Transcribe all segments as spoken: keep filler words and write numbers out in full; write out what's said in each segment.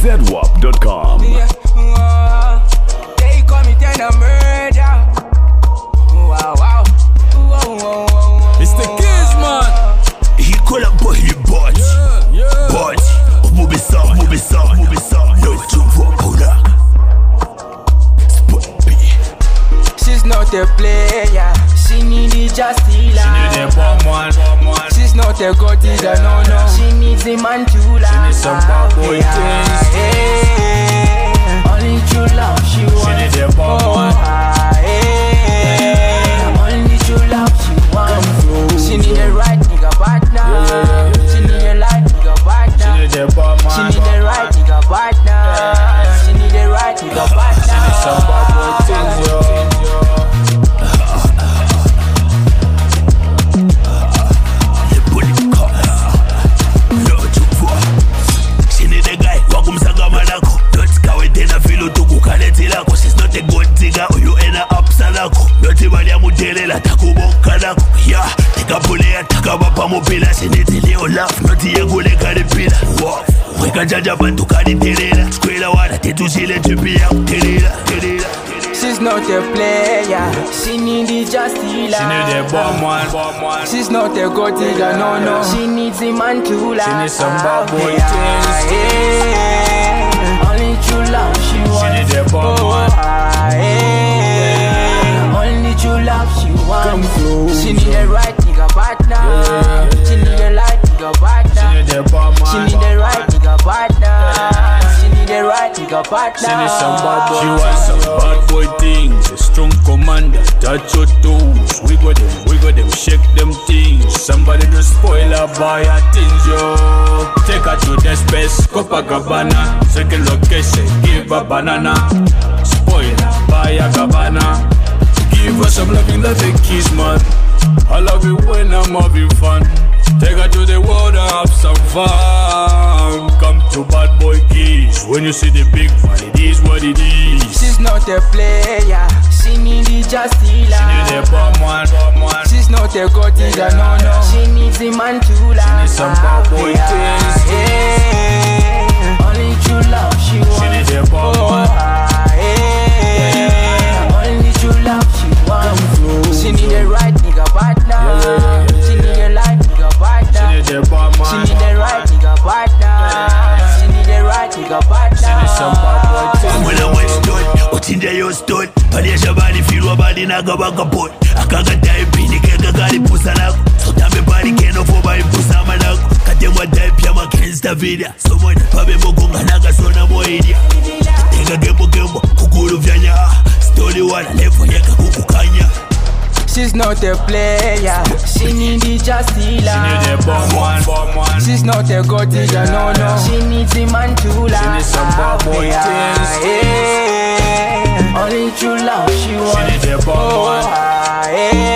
Z W A P dot com. Yeah, uh, they call me then a murder. Wow, wow. Whoa, whoa, whoa, whoa. It's the kids, man. He call up boy, he bought. Yeah, yeah. Bought. Move it up, move it up, move it up. No to walk out. Spot B. She's not a player. She needed just healer. She need a bomb one, bomb one. She's not a god digger, no, no. She needs a man to love. She needs some bad boy things. Yeah. Only true love she wants. She need a bomb oh, one. ah, yeah. Only true love she wants. She need a right nigga partner. Yeah, yeah, yeah. She need a right nigga partner. She need a bomb She man. need a right nigga partner. She need a right nigga partner. She need some bad boy things, yo. She's not a good digger, you end up salako. Noti bali ya mudelela takuboka lako. Yeah, tika pulea taka bapa mobila. She needs a little laugh, noti ya gule karipila. Wow, weka jaja bantu kari terela. Skwela wala tetu shile tupia. Terela, terela. She's not a player. She needs just healer. She need a bomb one, bomb one. She's not a god digger, no, no. She needs a man to love. She needs some bad boy yeah, things. yeah. Only true love she wants. She need a bomb oh, one. ah, yeah. Only true love she wants. She need a right nigga partner. Yeah. She need a right nigga partner. She need a bomb She man. need a right nigga partner. She need a right nigga partner. She need some bad boy. She wants some bad boy things. A strong commander, touch your toes. We got them, we got them, shake them things. Somebody to spoil her by her things, yo. Take her to the space, Copacabana. Second location, give her banana. Spoil her by a cabana. Give her some loving like a kiss, man. I love it when I'm having fun. Take her to the world and have some fun. Come to bad boy keys. When you see the big man, it is what it is. She's not a player. She needs just healer. She need a bomb one, bomb one. She's not a god digger, no, no. She needs a man to love. She needs some bad boy things. Yeah. Only true love she wants. She need a bomb oh, one. ah, yeah. Only true love she wants. She need a right nigga partner. Yeah, yeah, yeah. She need a right nigga partner. She need a bomb She man. need a right nigga partner. She need a right nigga partner. She need some bad boy things. When I went stood, utinja yo stood. Palisha bali filwa bali naga baka pot. Akaga taipini kega gali pusa lako. So tambe bali keno fo bali pusa malako. Katemwa taipi ya makensta vida. So mwana pabe mokonga naga sona moidia. Tenga gembo gembo kukulu vyanya. Story wala levo yeka kukukanya. She's not a player. She needs just healer. She need a bomb one, bomb one. She's not a god digger, no, no. She needs a man to love. She needs some bad boy things. Yeah. Only true love she wants. She need a bomb oh, one. ah,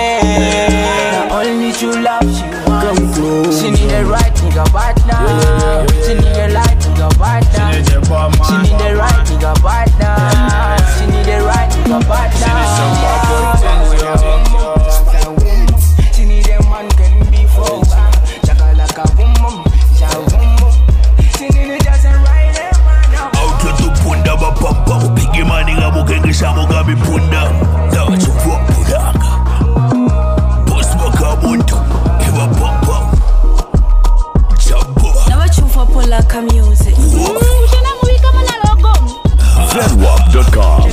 yeah. Only true love she wants. She need a right nigga partner. Yeah. She need a right nigga partner. She need a bomb She man. need a right nigga partner. She need a right nigga partner. She needs some bad boy things, yo. She need a man can be for Chaka like a boom boom, ja boom boom. She need it just a right man now. Auto tu punda ba papa upige mani ngabo kengisha mugabe punda. Dawa chukua pudanga. Boss baka muntu kiwa papa. Chabo. Never choose for Polaka music. Z W A P dot com.